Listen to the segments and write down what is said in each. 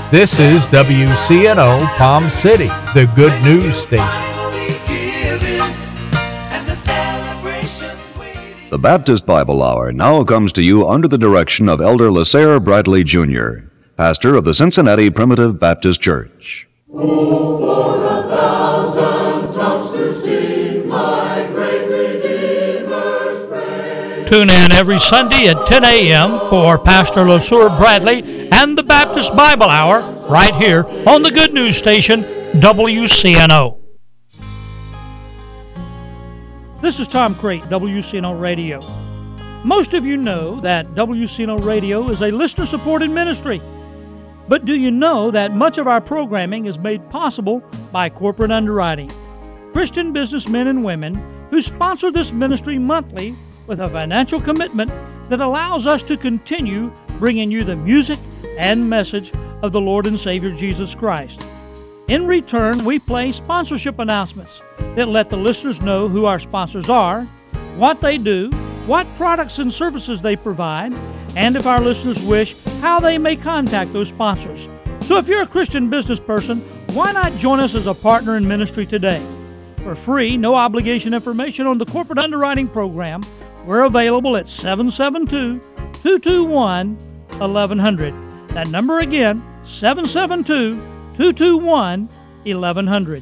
This is WCNO Palm City, the good news station. The Baptist Bible Hour now comes to you under the direction of Elder LaSalle Bradley Jr., pastor of the Cincinnati Primitive Baptist Church. Oh, for 1,000 tongues to sing my great Redeemer's praise. Tune in every Sunday at 10 a.m. for Pastor LaSalle Bradley and the Baptist Bible Hour right here on the good news station, WCNO. This is Tom Crate, WCNO Radio. Most of you know that WCNO Radio is a listener-supported ministry. But do you know that much of our programming is made possible by corporate underwriting? Christian businessmen and women who sponsor this ministry monthly with a financial commitment that allows us to continue bringing you the music and message of the Lord and Savior Jesus Christ. In return, we play sponsorship announcements that let the listeners know who our sponsors are, what they do, what products and services they provide, and if our listeners wish, how they may contact those sponsors. So if you're a Christian business person, why not join us as a partner in ministry today? For free, no obligation information on the corporate underwriting program, we're available at 772-221-1100. That number again, 772-221-1100.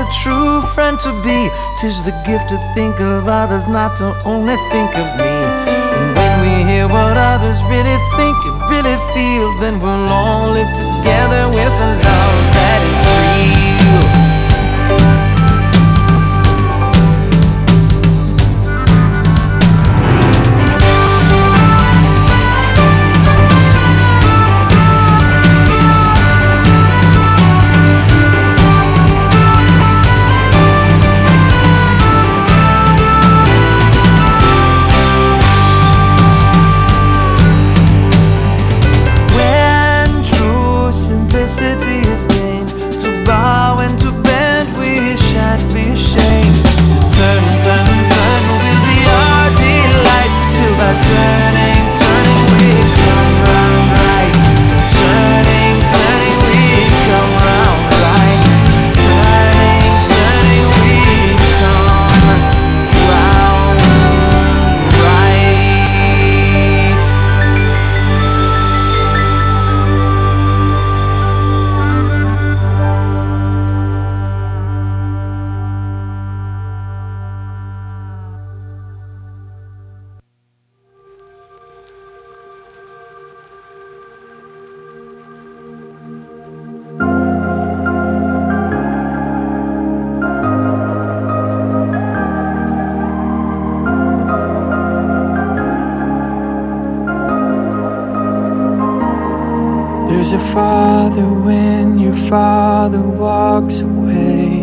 a true friend to be. 'Tis the gift to think of others, not to only think of me. And when we hear what others really think and really feel, then we'll all live together with a love that is real. There's a father when your father walks away,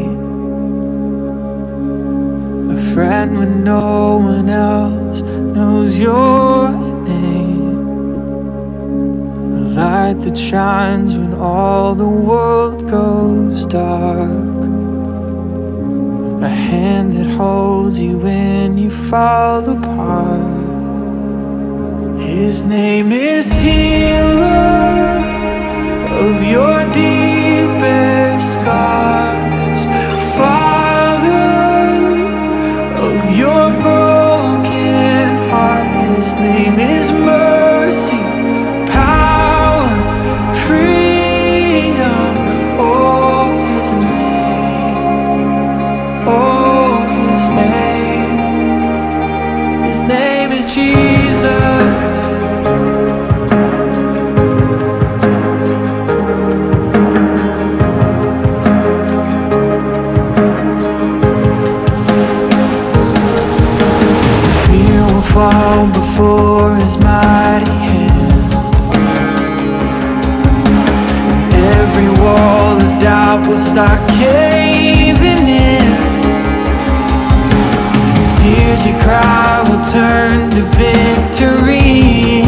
a friend when no one else knows your name, a light that shines when all the world goes dark, a hand that holds you when you fall apart. His name is Healer of your deepest scars, Father of your broken heart. His name is Mercy, Power, Freedom. Oh, His name. Oh, His name. His name is Jesus. Fall before His mighty hand. Every wall of doubt will start caving in. Tears you cry will turn to victory.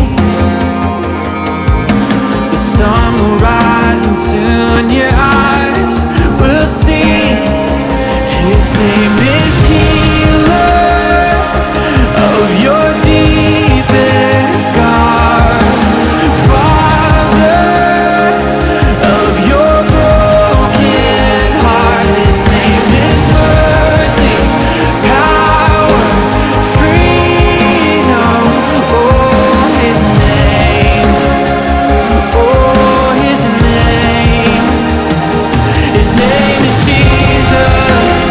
The sun will rise and soon your eyes will see. His name is Healer of your deepest scars, Father of your broken heart. His name is Mercy, Power, Freedom. Oh, His name. Oh, His name. His name is Jesus.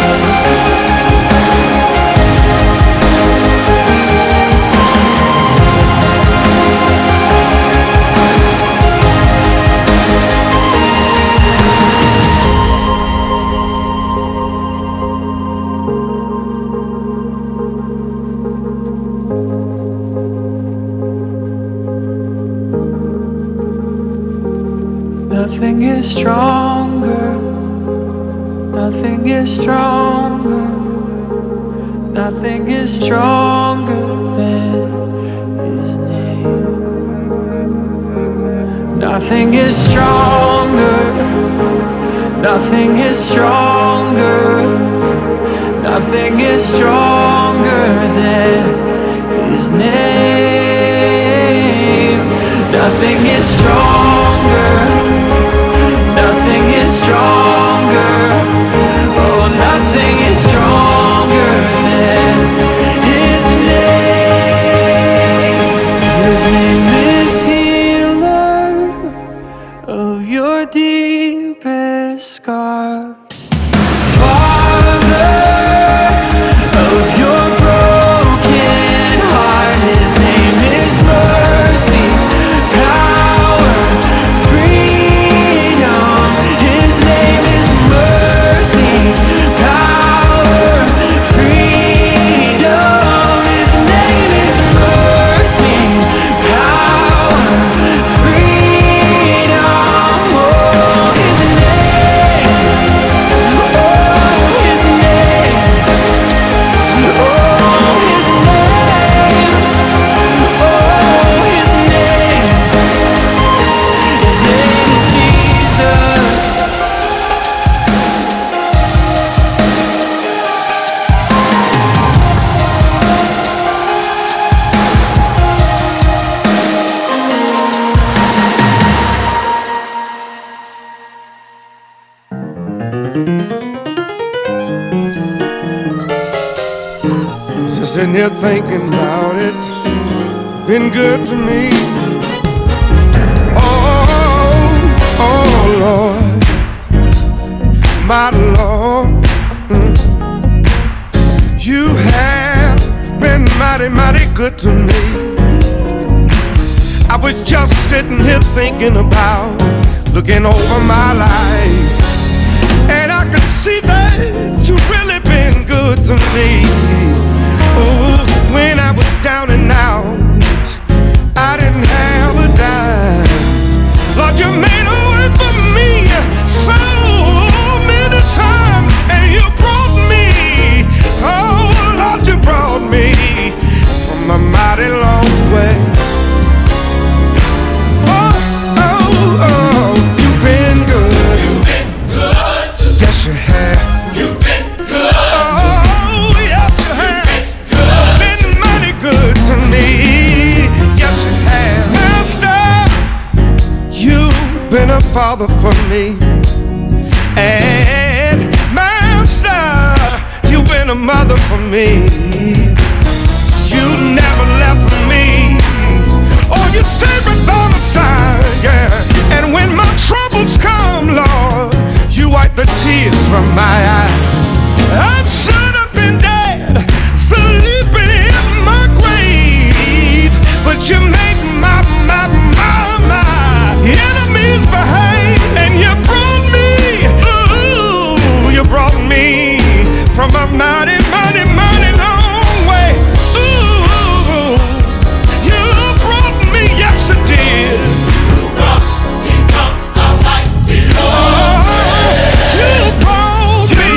Nothing is stronger, nothing is stronger, nothing is stronger than His name. Nothing is stronger, nothing is stronger, nothing is stronger than His name. Nothing is stronger, nothing is stronger. Oh, nothing is stronger than His name. His name is Healer of your deepest scars. sitting here thinking about it. Been good to me. Oh Lord, my Lord, you have been mighty, mighty good to me. I was just sitting here thinking about, looking over my life, and I could see that you really been good to me. Oh, when I was down and out, I didn't have a dime. Lord, you made a way for me so many times, and you brought me, oh Lord, you brought me from a mighty long way. Oh, you've been good. You've been good to me. Yes, you have. You've been good. Oh, yes, you have. Been mighty good to me. Yes, you have. Master, you've been a father for me. And Master, you've been a mother for me. You never left me. Oh, you stayed right by my side, yeah. And when my troubles come, Lord, you wipe the tears from my eyes. I should have been dead, sleeping in my grave, but you made my enemies behave, and you brought me, ooh, you brought me from a mighty, mighty, mighty long way. Ooh, you brought me, yes you did. You brought me from a mighty long way. You brought me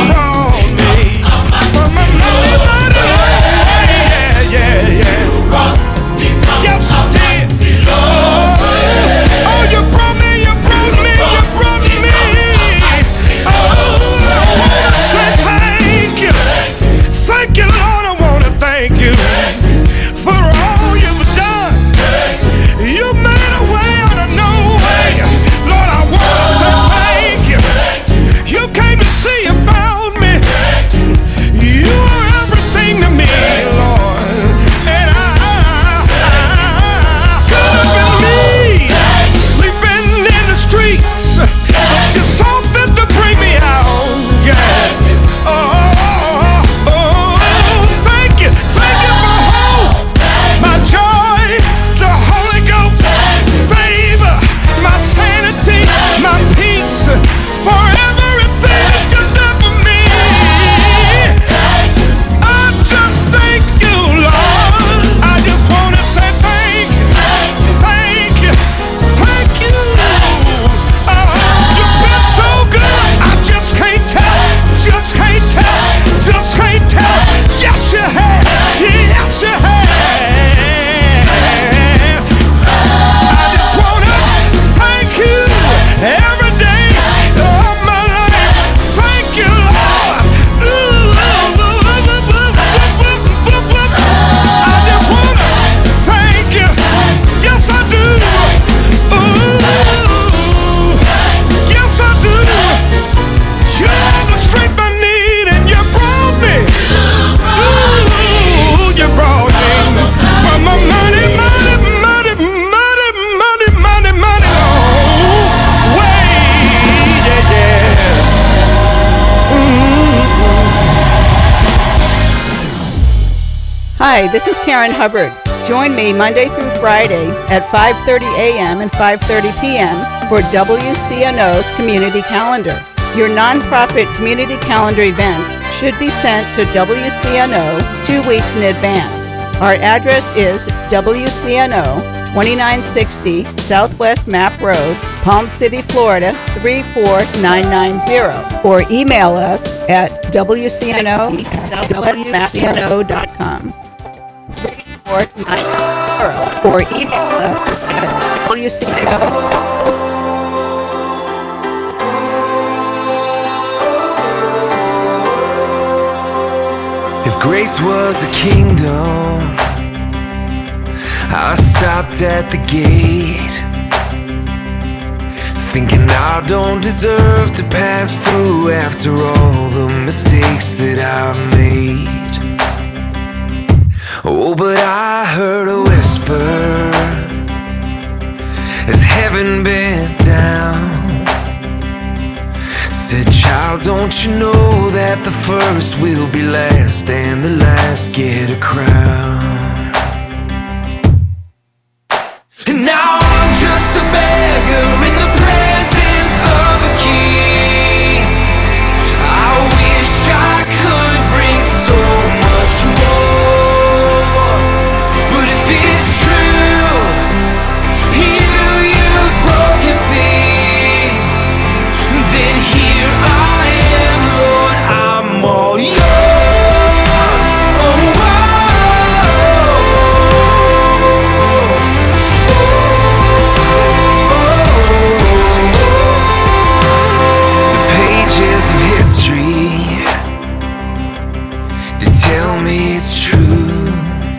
from a mighty, mighty long way. Yeah, yeah. You brought me from yes, a mighty long way. Oh, you brought me, you brought me, you brought me. Oh, I wanna say thank you. Thank you, Lord, I wanna thank you for all you've done. You made a way out of no way. Lord, I wanna say thank you. You came to see about me. You are everything to me, Lord. And could have been me, sleeping in the streets, but you saw fit to bring me out. Yeah. Oh, thank you for hope, my joy, the Holy Ghost, favor, my sanity, my peace, for everything you done for me. I just thank you, Lord. I just wanna say thank you, thank you, thank you. Oh, you've been so good. I just can't tell, just can't tell, just can't tell. Yes, you have, yes, you have. I just wanna thank you every day of my life. Thank you, Lord. I just wanna thank you. Yes, I do. Yes, I do. You're the strength I need, and you brought me. You brought me from a mighty, mighty, mighty, mighty, mighty, mighty, mighty long way. Yeah, yeah. Hi, this is Karen Hubbard. Join me Monday through Friday at 5:30 a.m. and 5:30 p.m. for WCNO's Community Calendar. Your nonprofit community calendar events should be sent to WCNO 2 weeks in advance. Our address is WCNO 2960 Southwest Map Road, Palm City, Florida 34990, or email us at WCNO@southwestmapno.com. Or email us at WCNO. If grace was a kingdom, I stopped at the gate, thinking I don't deserve to pass through after all the mistakes that I've made. Oh, but I heard a whisper as heaven bent down. Said, child, don't you know that the first will be last and the last get a crown? And now I'm just a beggar in the presence of a king. I wish I could bring so much more, but if it's true, you use broken things, then here I am, Lord, I'm all yours. Oh, the pages of history, they tell me it's true,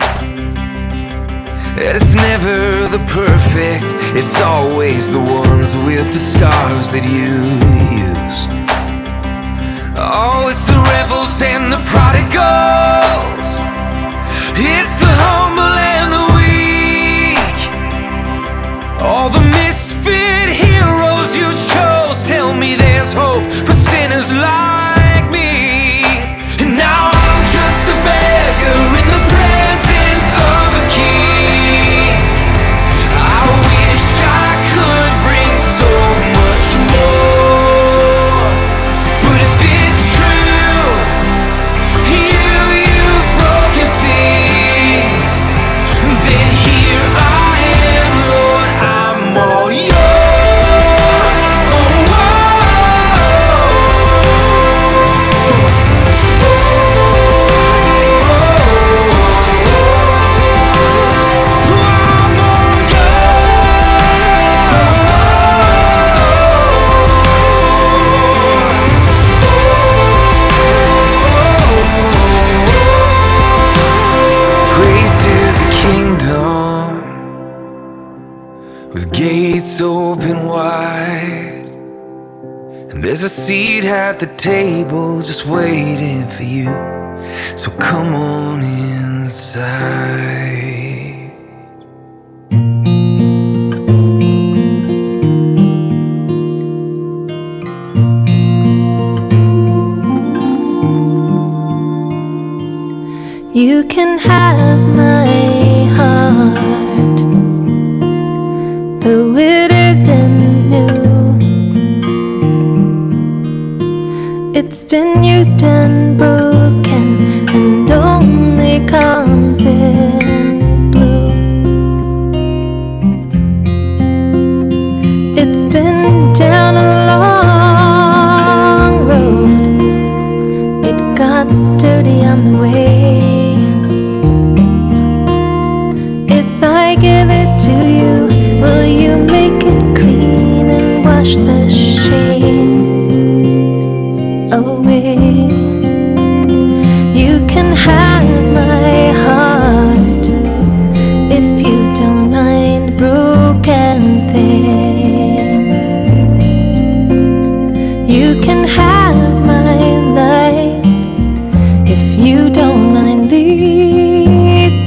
that it's never the perfect, it's always the ones with the scars that you use. Oh, it's the rebels and the prodigals, it's the humble and the weak, all the misfit heroes you chose. Tell me there's hope for sinners like me. And now I'm just a beggar in the presence of a king. I wish I could bring so much more, but if it's true, you use broken things, then here I am, Lord, I'm all yours. Oh, I'm all yours. Grace is a kingdom with gates open wide, and there's a seat at the table just waiting for you. So come on inside. You can have my heart, though it isn't new. It's been used and broken and only comes in blue. It's been down a long road, it got dirty on the way. If I give it to you, will you make it clean and wash the shame away? You can have my heart if you don't mind broken things. You can have my life if you don't mind these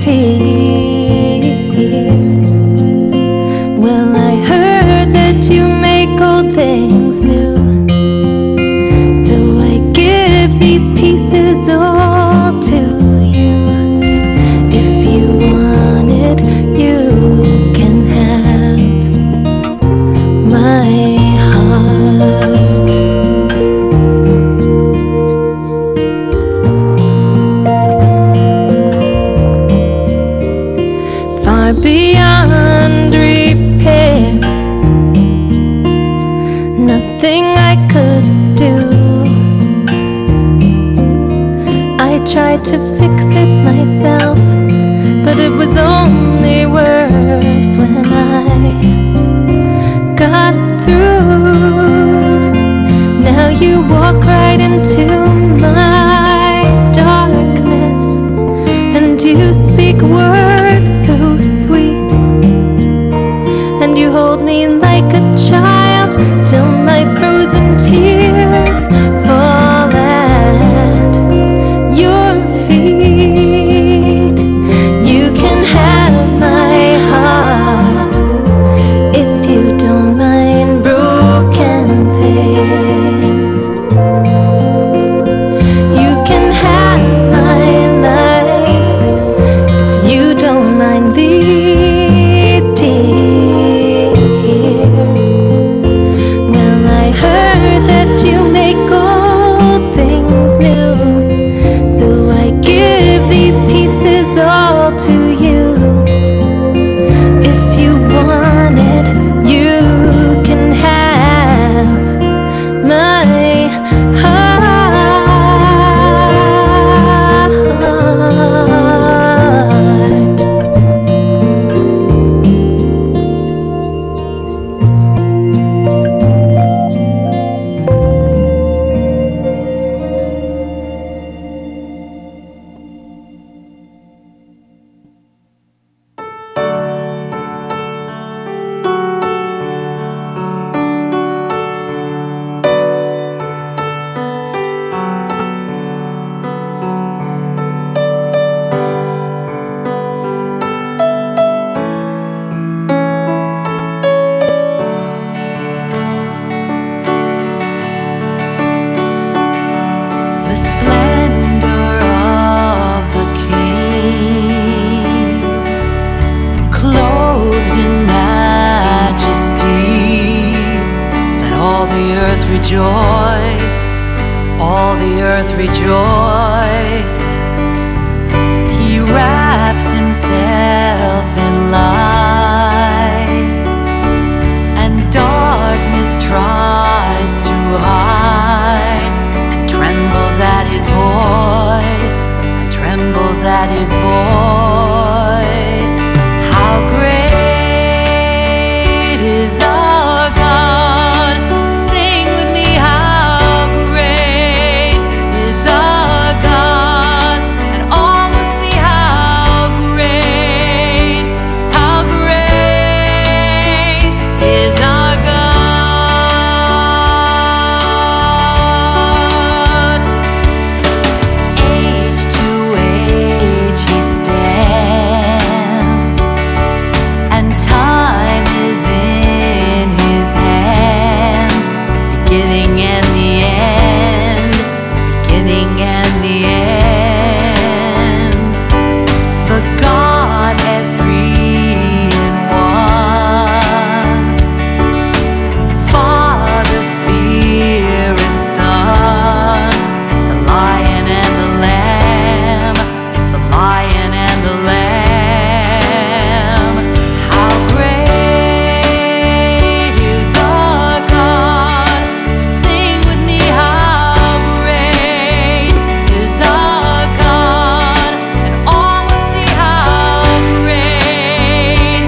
tears. Well, I heard that you make old things new, so I give these pieces all to you. If you want it, you can have my heart. Far beyond repair, nothing I could do. I tried to fix it myself, but it was only worse when I got through. Now you walk right into my darkness, and you speak words so sweet, and you hold me like a child till my frozen tears fall at your feet. all to you. If you want it, you can have my heart. The splendor of the King, clothed in majesty. Let all the earth rejoice, all the earth rejoice. He wraps himself in light, and darkness tries to hide, and trembles at his voice, and trembles at his voice. How great is our God? Sing with me, how great is our God? And all will see how great is our God. Age to age he stands, and time is in his hands. Beginning and the end, beginning and the end. The Godhead three in one, Father, Spirit, Son, the Lion and the Lamb, the Lion and the Lamb. How great is our God? Sing with me, how great is our God? And all will see how great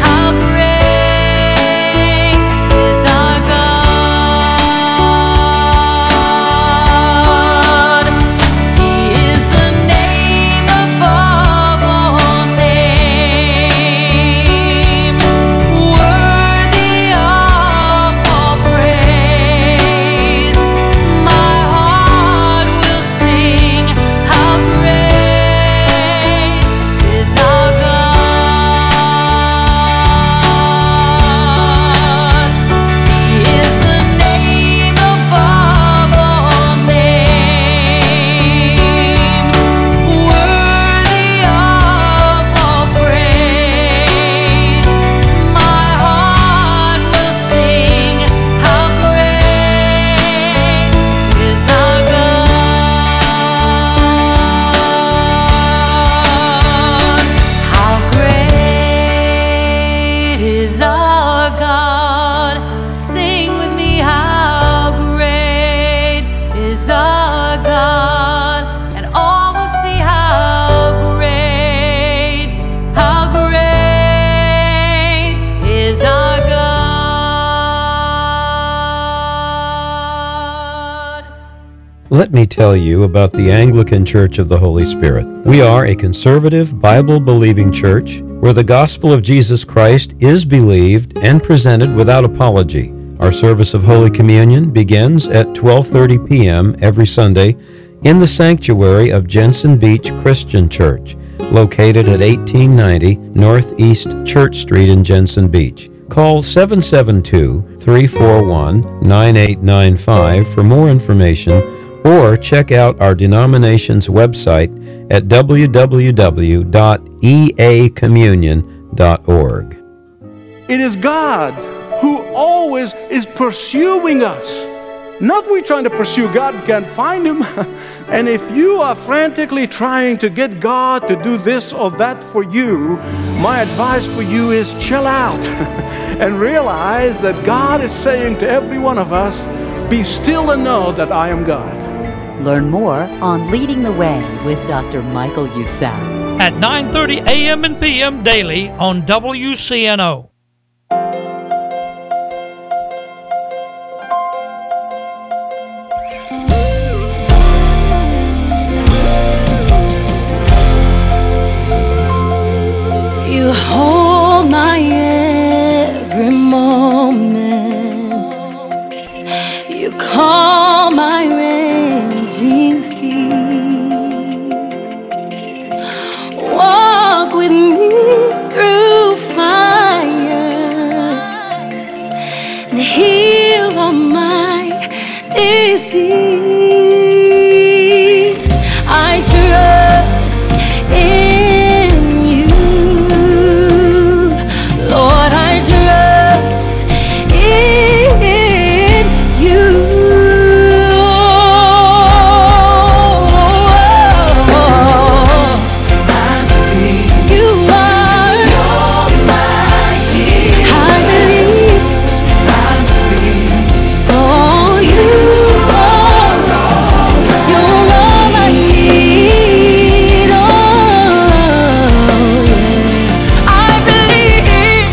is our God. He is the name above all names, worthy of all praise. My heart will sing, how great is our God. He is the name above all names, worthy of all praise. My heart will sing, how great is our God. How great is our God? Sing with me, how great is our God? And all will see how great is our God. Let me tell you about the Anglican Church of the Holy Spirit. We are a conservative, Bible-believing church where the gospel of Jesus Christ is believed and presented without apology. Our service of Holy Communion begins at 12:30 p.m. every Sunday in the sanctuary of Jensen Beach Christian Church, located at 1890 Northeast Church Street in Jensen Beach. Call 772-341-9895 for more information, or check out our denomination's website at www.eacommunion.org. It is God who always is pursuing us Not we trying to pursue God, can't find Him. And if you are frantically trying to get God to do this or that for you, my advice for you is chill out and realize that God is saying to every one of us, be still and know that I am God. Learn more on Leading the Way with Dr. Michael Youssef at 9:30 a.m. and p.m. daily on WCNO. You hold my every moment. You calm my raging sea. Walk with me through fire and heal all my disease. I trust in you, Lord. I trust in you. You are. You're my healer. I believe. Oh, you are. You're all I need. Oh, yeah. I believe.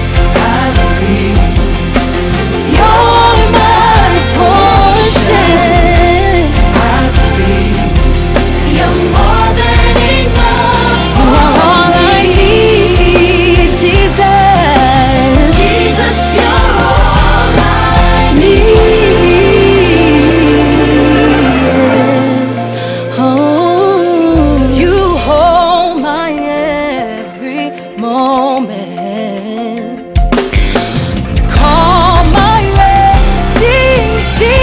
You're my portion. You're more than enough. You are all I need, Jesus. Jesus, you're all I need. Yes. Oh, you hold my every moment. Calm my raging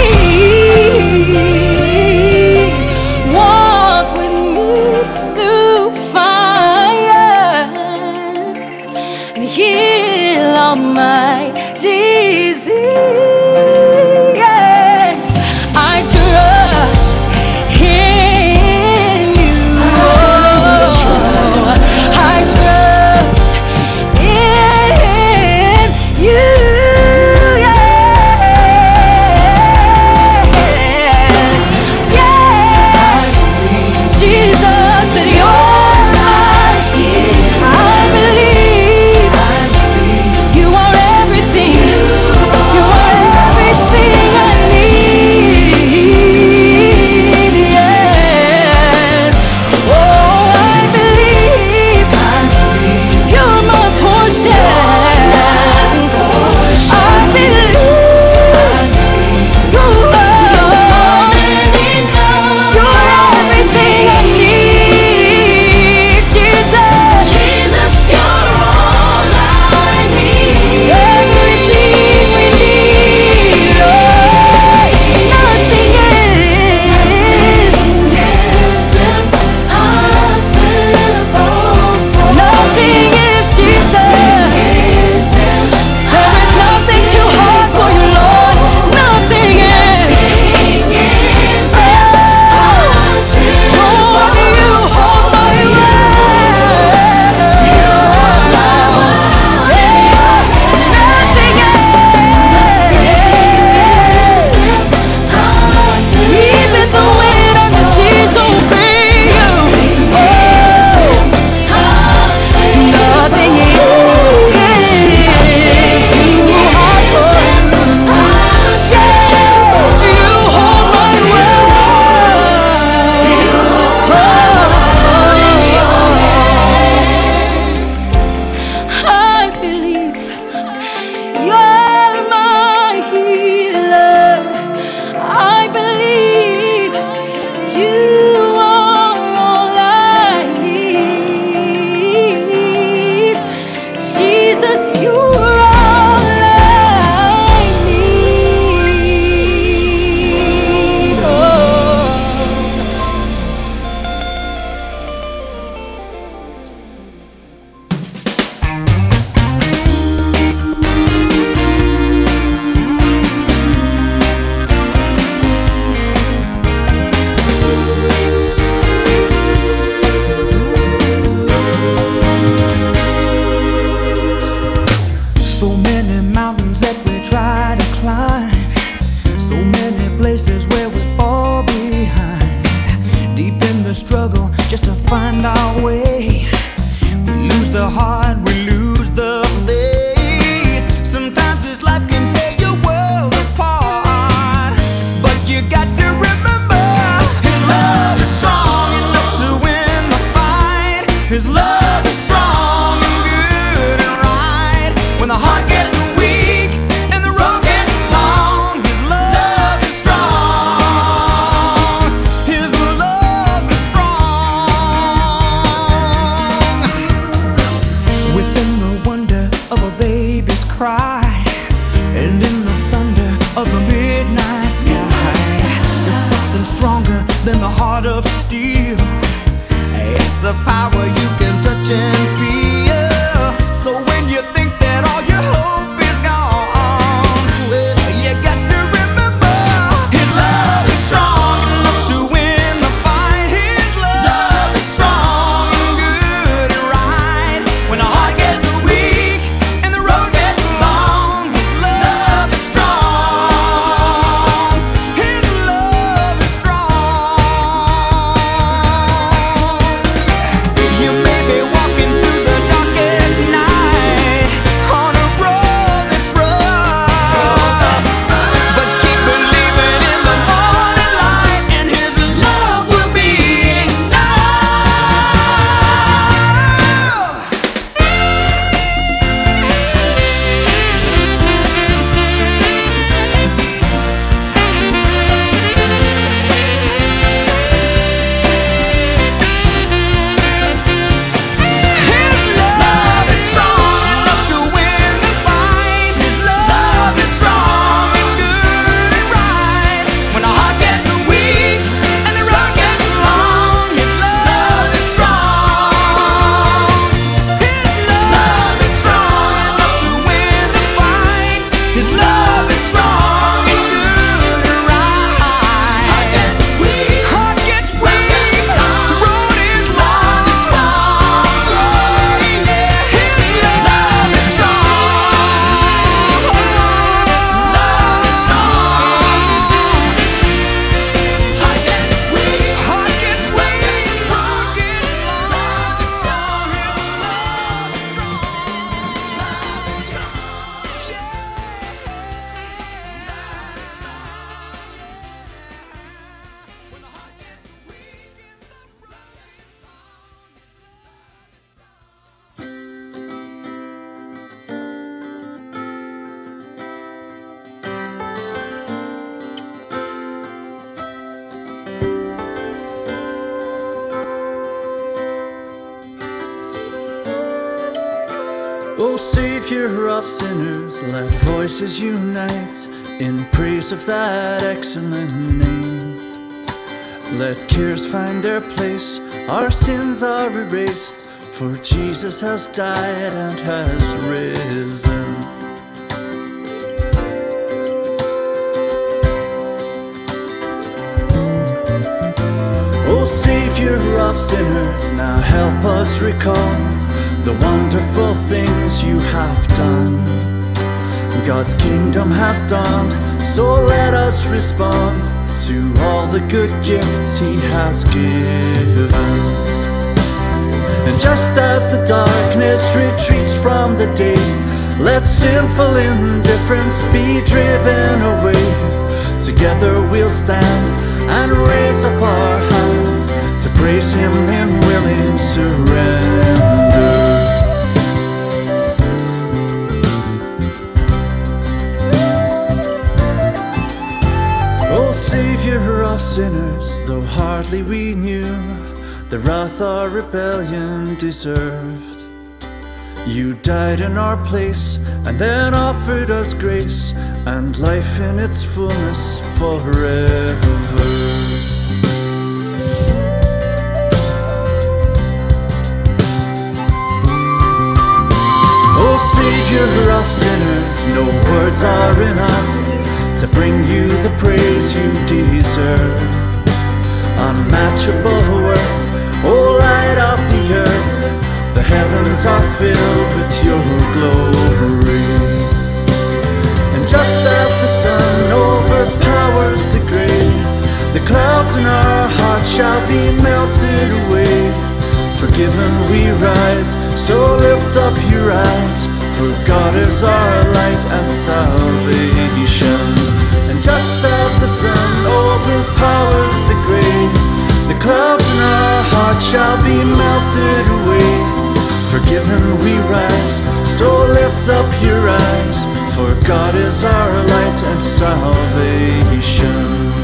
sea. Walk with me through fire and heal all my disease. I trust in you. I trust in you. Yes. Yes. Jesus, that you're my healer. I believe you are everything heart of steel. It's a power you can touch and feel. So when you think that all your hope is gone, well, you got to remember His love is strong enough to win the fight. His love is strong and good and right. When a heart gets weak and the road gets long, His love is strong. His love is strong. You may be walking through the darkest night on a road that's rough, but keep believing in the morning light, and His love will be enough. His love is strong enough to win the fight. His love is strong and good and right. When a heart gets weak and the road gets long, His love is strong. His love is strong enough to win the fight. His love is strong and good and right. Heart gets weak, the road is long. His love is strong. Love is strong. Heart gets weak, road gets long. Love is strong. Love is strong. Love is strong. When the heart gets weak and the road is O Savior of sinners, let voices unite in praise of that excellent name. Let cares find their place, our sins are erased, for Jesus has died and has risen. O Savior of sinners, now help us recall the wonderful things you have done. God's kingdom has dawned, so let us respond to all the good gifts He has given. And just as the darkness retreats from the day, let sinful indifference be driven away. Together we'll stand and raise up our hands to praise Him in willing surrender. O Savior of sinners, though hardly we knew the wrath our rebellion deserved, You died in our place and then offered us grace and life in its fullness forever. O Savior of sinners, no words are enough to bring you the praise you deserve. Unmatchable worth, O light of the earth, the heavens are filled with your glory. And just as the sun overpowers the grey, the clouds in our hearts shall be melted away. Forgiven we rise, so lift up your eyes, for God is our light and salvation. And just as the sun overpowers the grey, the clouds in our hearts shall be melted away. Forgiven we rise, so lift up your eyes, for God is our light and salvation.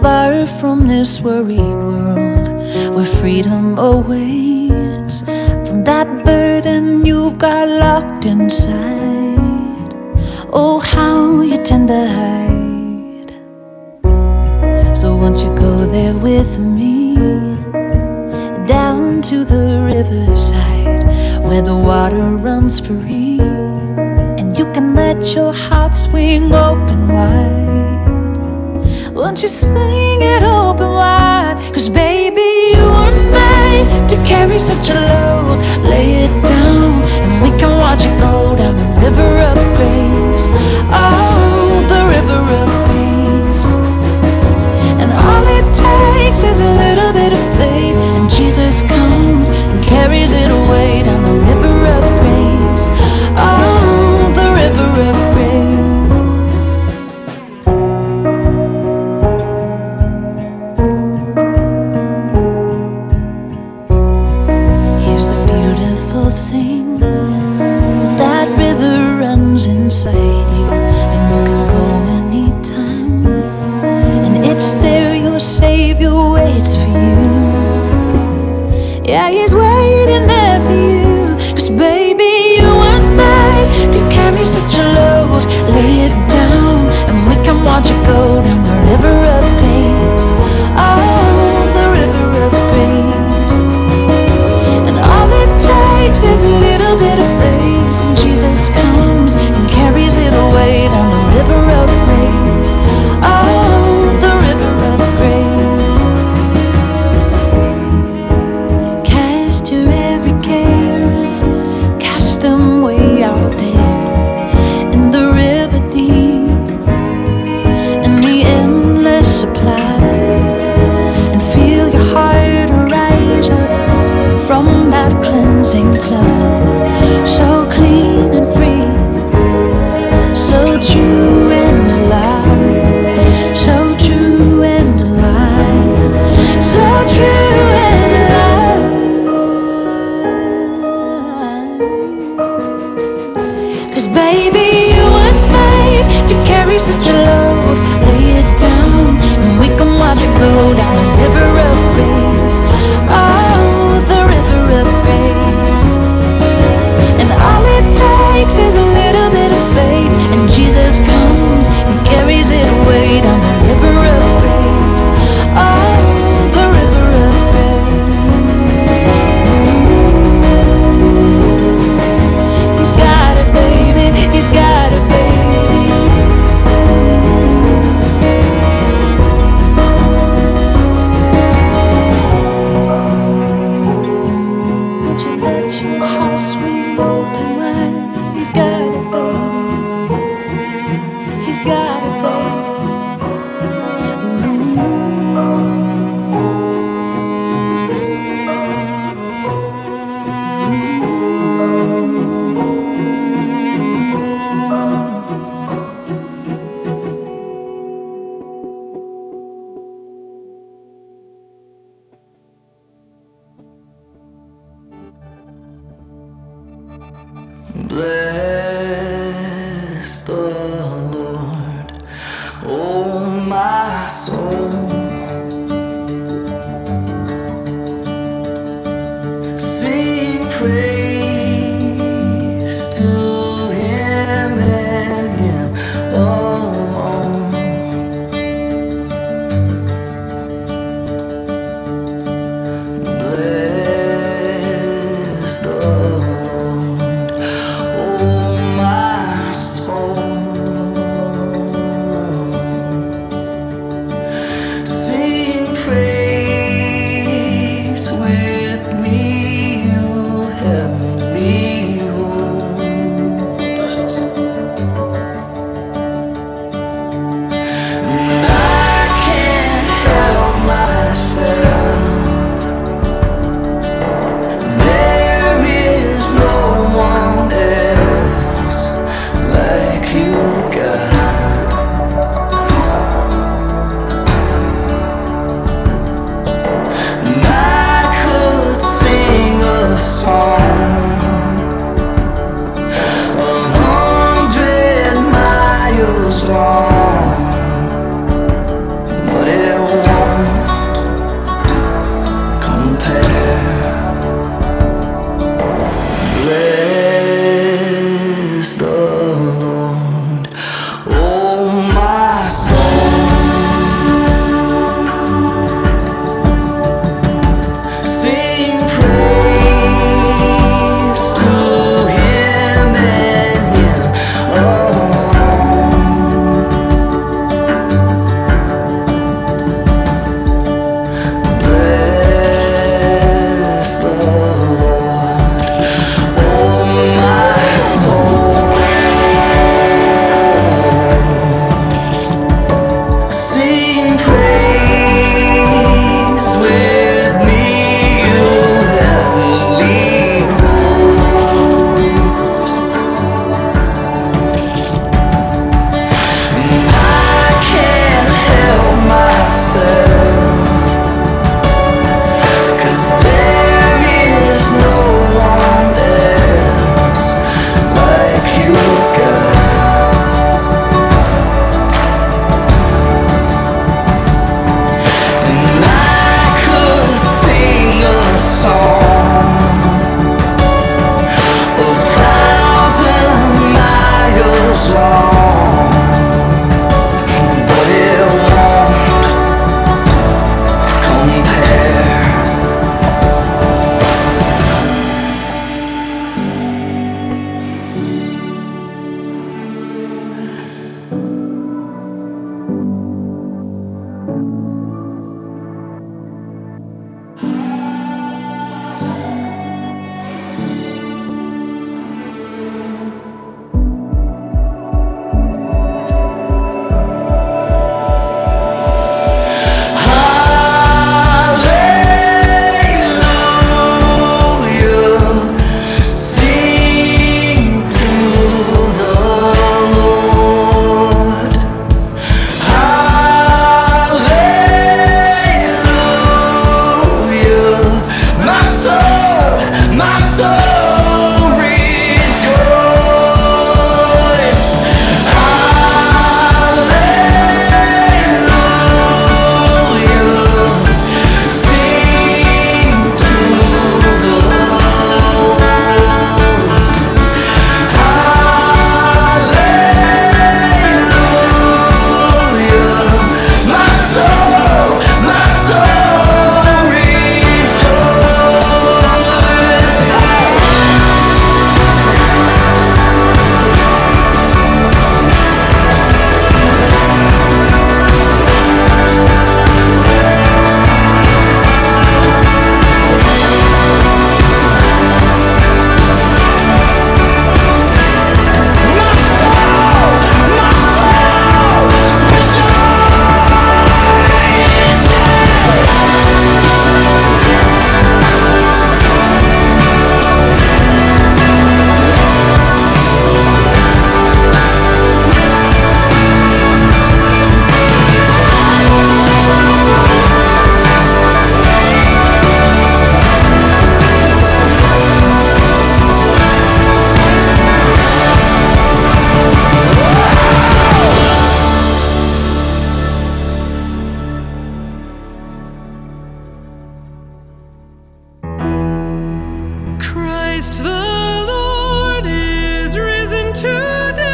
far from this worried world where freedom awaits from that burden you've got locked inside. Oh, how you tend to hide. So won't you go there with me, down to the riverside where the water runs free, and you can let your heart swing open wide. Won't you swing it open wide? 'Cause baby, you are made to carry such a load. Lay it down and we can watch it go down the river of grace. Oh, the river of grace. And all it takes is a little bit of faith, and Jesus comes and carries it away down the river of grace. Oh, the river of grace. Here's the beautiful thing, that river runs inside you, and you can go anytime, and it's there your Savior waits for you. Yeah, he's waiting there for you. 'Cause baby, you weren't made to carry such a load. Lay it down and we can watch it go down the river of grace. Oh, the river of grace. And all it takes is a little bit of faith, and Jesus comes and carries it away down the river of grace. Oh, the river of grace. Cast your every care, cast them way out there in the river deep, in the endless supply, and feel your heart rise up from that cleansing flood, so clean and free, so true and alive, so true and alive, so true and alive. 'Cause baby, you weren't made to carry such a load. Lay it down and we can watch it go down the river of grace. Oh, the river of grace. Christ the Lord is risen today.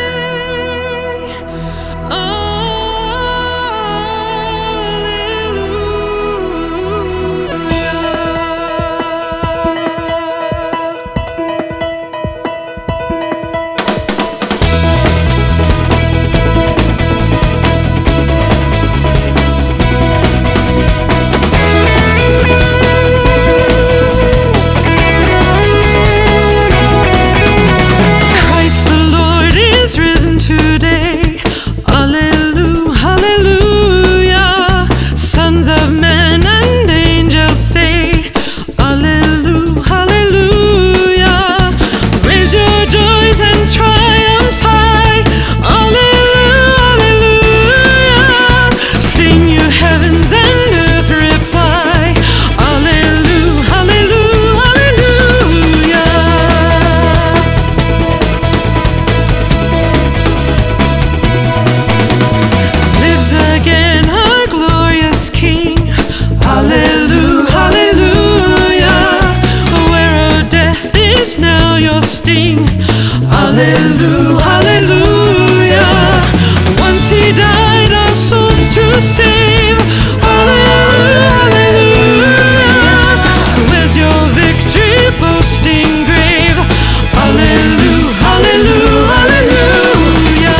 Hallelujah, hallelujah. Once he died our souls to save. Hallelujah, hallelujah. So where's your victory boasting grave? Hallelujah, hallelujah, hallelujah.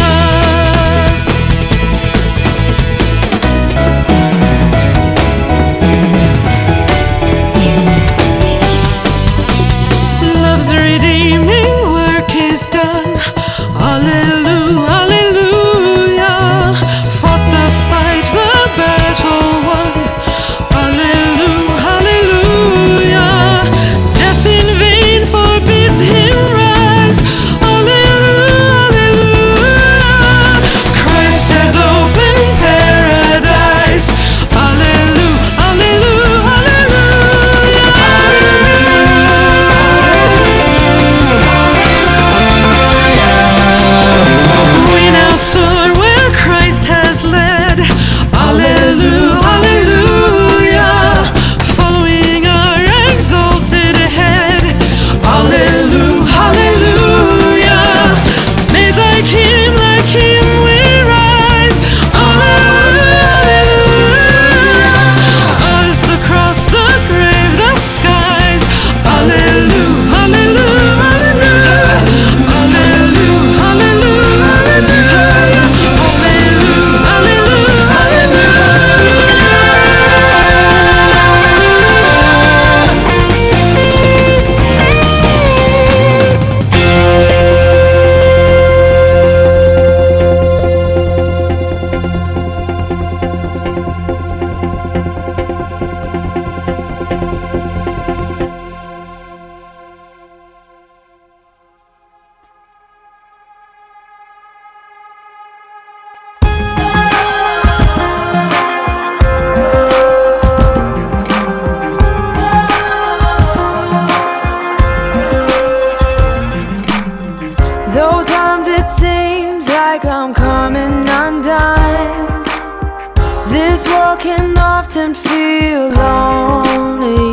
Love's redeeming work is done. Hallelujah, hallelujah. Fought the fight, the battle won. Hallelujah, hallelujah. Death in vain forbids him rise. Hallelujah, hallelujah. Christ has opened paradise. Hallelujah, hallelujah, hallelujah. We now soar where Christ has led. Hallelujah, hallelujah. Following our exalted head. Hallelujah, hallelujah. Made like him we rise. Hallelujah, hallelujah. Ours the cross, the grave, the skies. Hallelujah, hallelujah, hallelujah. Hallelujah, hallelujah, hallelujah. Hallelujah, hallelujah, Though times it seems like I'm coming undone, this world can often feel lonely.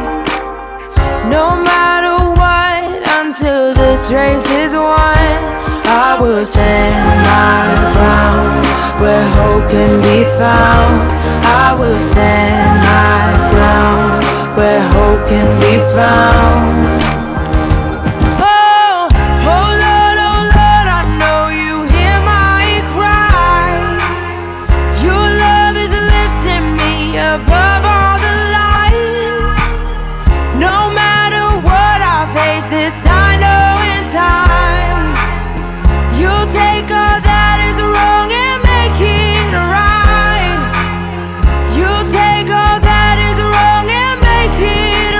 No matter what, until this race is won, I will stand my ground where hope can be found. I will stand my ground where hope can be found. Above all the lies, no matter what I face, this I know in time, you'll take all that is wrong and make it right. You'll take all that is wrong and make it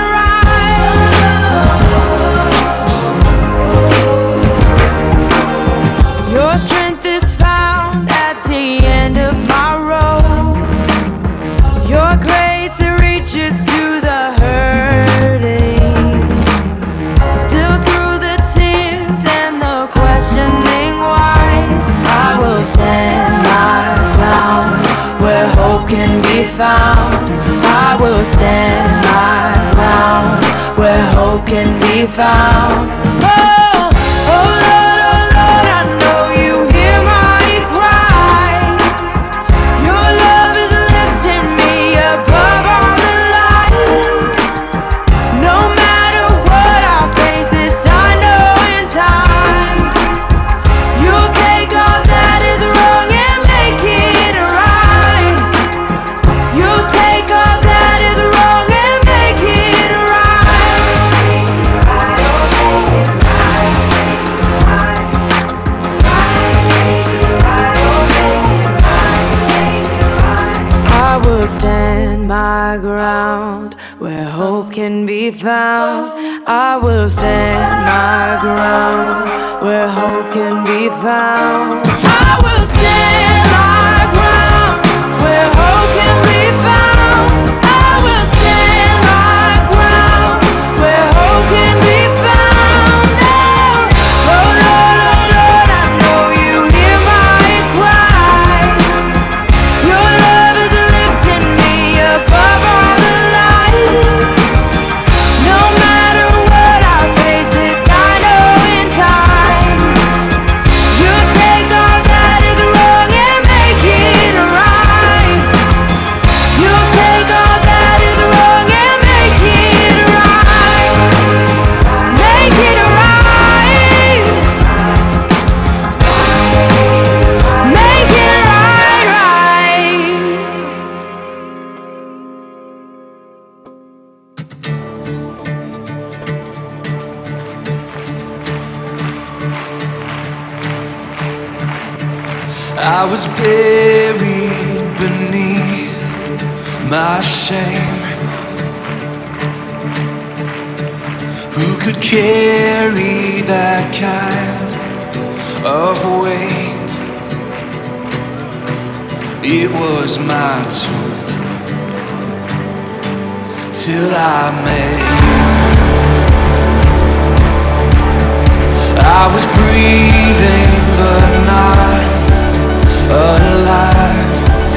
right. Your strength is found at the end of my road. Your grace reaches to the hurting. Still through the tears and the questioning why, I will stand my ground where hope can be found. I will stand my ground where where hope can be found. Oh, oh Lord, I know you hear my cry. Your love is lifting me above all the lies. No matter what I face, this I know in time. You'll take all that is wrong and make it right. You'll take all that is wrong and make it right. I will stand my ground where hope can be found. I will stand my ground where hope can be found. I will stand my ground where hope can be found. I will stand my ground where hope can be found. Oh, oh Lord, I know you hear my cry. Your love is lifting me above all the lies. No matter what I face, this I know in time. You'll take all that is wrong and make it right. You'll take all that is wrong and make it right. Make it right. Make it I was buried beneath my shame. Who could carry that kind of weight? It was my turn till I made it. I was breathing but not alive.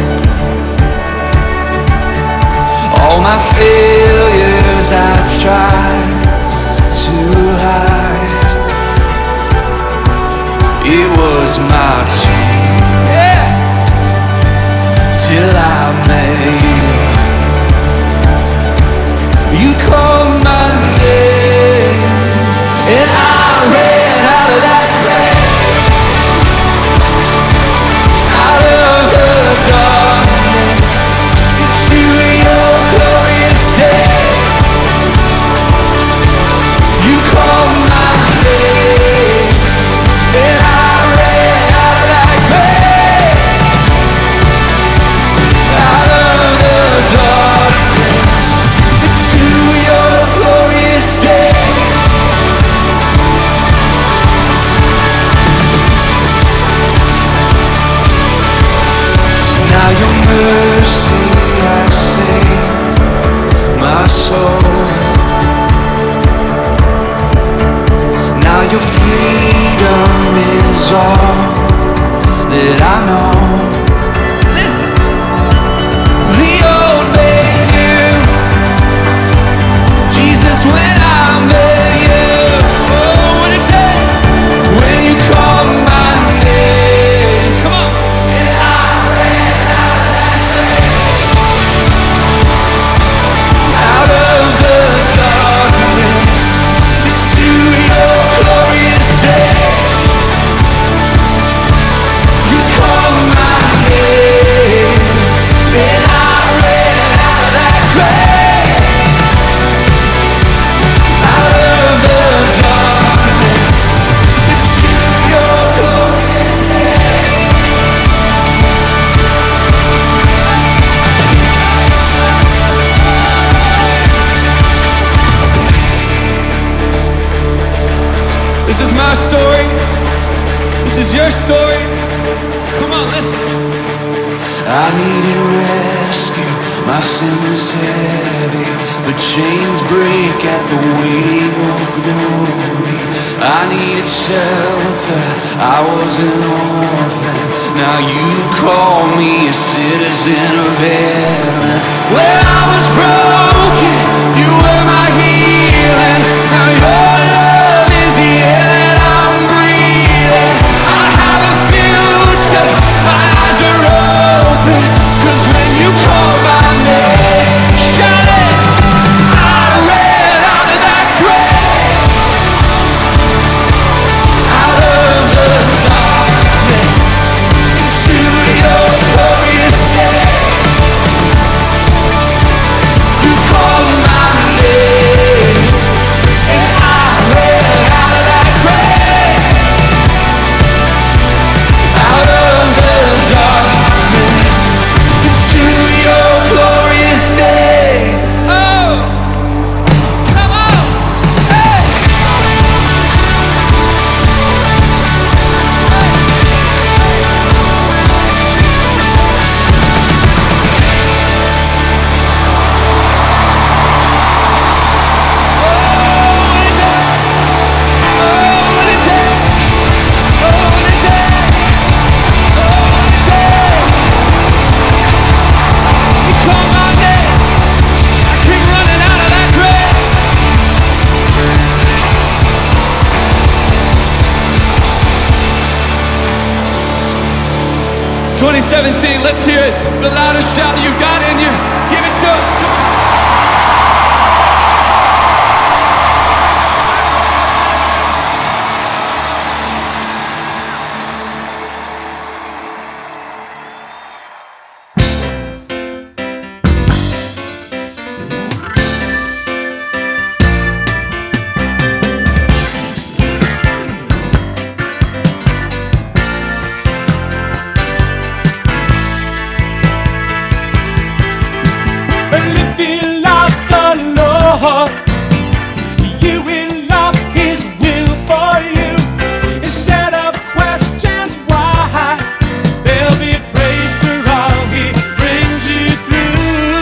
All my failures I tried to hide. It was my turn, yeah, till I made it. You called my name and I ran out of that place. Darkness into your glorious day. You called my name and I ran out of that grave. Out of the darkness into your glorious day. Now your mercy has saved my soul. Now your freedom is all that I know. Listen, the old man knew Jesus when I met you. Oh, what it take when you called my name. Come on, and I ran out of the darkness into your glorious day. You called my name and I ran out of that grave. Out of the darkness into your glorious day. This is my story. This is your story. Come on, listen. I needed rescue. My sin was heavy, but chains break at the weight of your glory. I needed shelter. I was an orphan. Now you call me a citizen of heaven. When I was broken, you were my healer. 17, let's hear it. The loudest shout you got in you. Give it to us. Come on. And if you love the Lord,